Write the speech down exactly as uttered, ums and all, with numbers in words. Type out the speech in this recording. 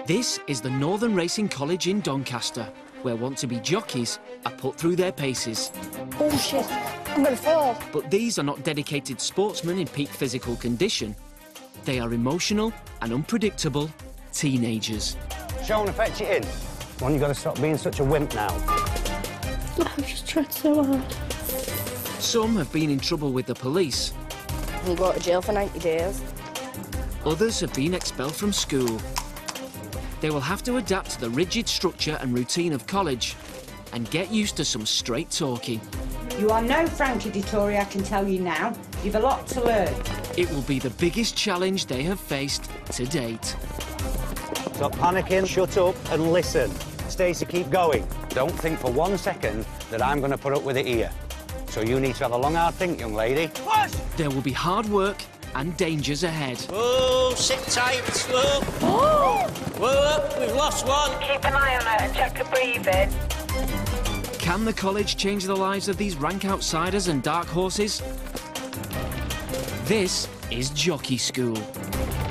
This is the Northern Racing College in Doncaster, where want-to-be jockeys are put through their paces. Oh shit, I'm gonna fall. But these are not dedicated sportsmen in peak physical condition. They are emotional and unpredictable teenagers. Sean, fetch it in. Come on, you've got to stop being such a wimp now. I've just tried so hard. Some have been in trouble with the police. You go to jail for ninety days. Others have been expelled from school. They will have to adapt to the rigid structure and routine of college and get used to some straight talking. You are no Frankie Dettori, I can tell you now. You've a lot to learn. It will be the biggest challenge they have faced to date. Stop panicking, shut up and listen. Stacey, keep going. Don't think for one second that I'm going to put up with it here. So you need to have a long, hard think, young lady. Push! There will be hard work and dangers ahead. Oh, sit tight, slow. Oh! Whoa, we've lost one. Keep an eye on her and check her breathing. Can the college change the lives of these rank outsiders and dark horses? This is Jockey School.